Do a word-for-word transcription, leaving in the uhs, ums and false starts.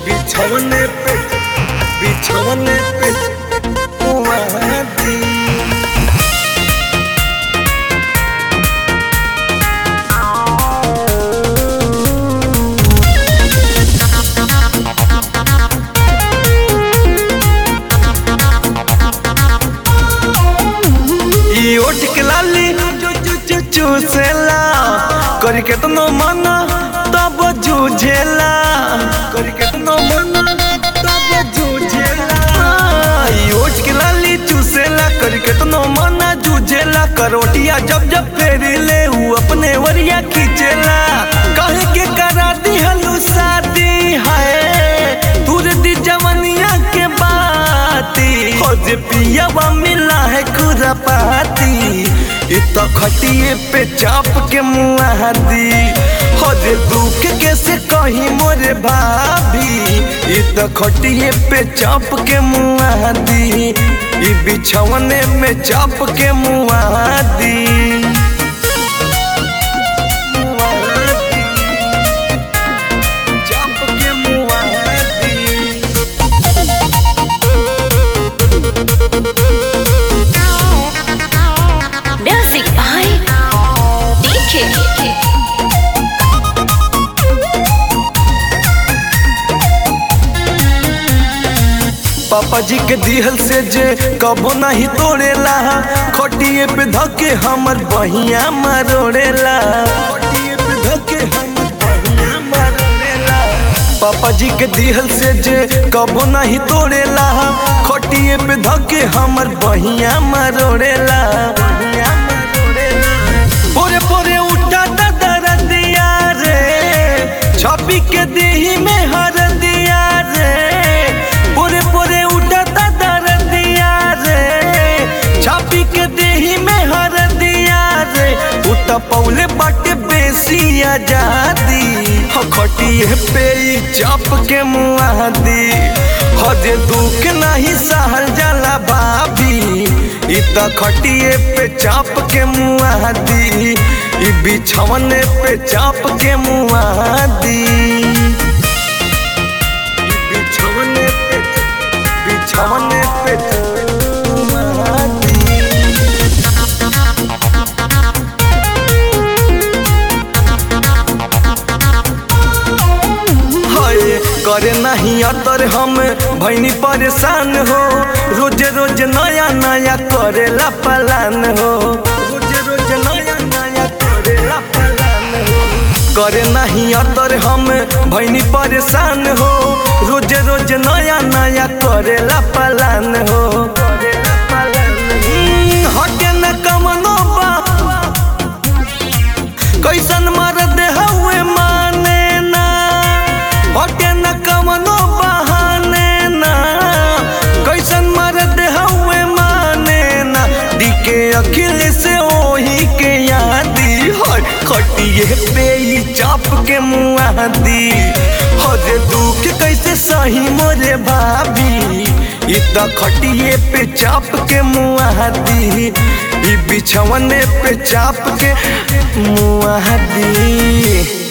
बिछौने पे बिछौने पे मुआदी ई ओठ के लाली चू चू चू चूसेला करी केतनो मना तब जूझेला करी केतनो मना तब जूझेला ई ओठ के लाली चूसेला करी केतनो मना जूझेला करोटिया जब जब फेरी ले ऊ अपने वरिया खींचेला कहे के करा दी हलू शादी है दूर दी जवनिया के बाती हो जे पियावा मिला है खुरापाती इ तो खटिए पे चाप के मुआदी हो जे दुख कैसे कही मोरे भाभी इ तो खटिए पे चाप के मुआदी इ बिछौने में चाप के मुआदी Music by D K. पापा जी के दिहल से जे कबो नहीं तोड़ेला खटिए पे धके हमर बहिया मरोड़ेला खटिए पे धके हमर बहिया मरोड़ेला पापा जी के दिहल से जे कबो नहीं तोड़ेला खटिए पे धके हमर बहिया मरोड़ेला बहिया मरोड़ेला पोरे पोरे उठा दरदिया रे छपी के देही में हर दिया रे पोरे पोरे उठता दरदिया रे छापी के देही में हर दिया रे उठ पौले बाटे बेसी आजादी हो खटिए पे चाप के मुआदी हो जे दुख नहीं सहल जाला भाभी इ तो खटिए पे चाप के मुआदी इ बिछौने पे चाप के मुआदी बिछौने पे बिछौने पे मुआदी हाय करे नहीं अतर हम भैनी परेशान हो रोज रोज नया नया करेला पलान हो रोज रोज नया नया करेला पलान हो करे नहीं अतर हम भैनी परेशान हो रोज रोज नया नया करेला पलान हो हटे न कमनो बा कैसन मरद हुए माने ना हटे न कमनो बहाने ना कैसन मरद हुए माने ना दिके अखिल से ओही के यादी हर खटिए पे ही चाप के मुआदी हो जे दुख कैसे सही मोरे भाभी इ तो खटिए पे चाप के मुआदी इ बिछौने पे चाप के मुआदी।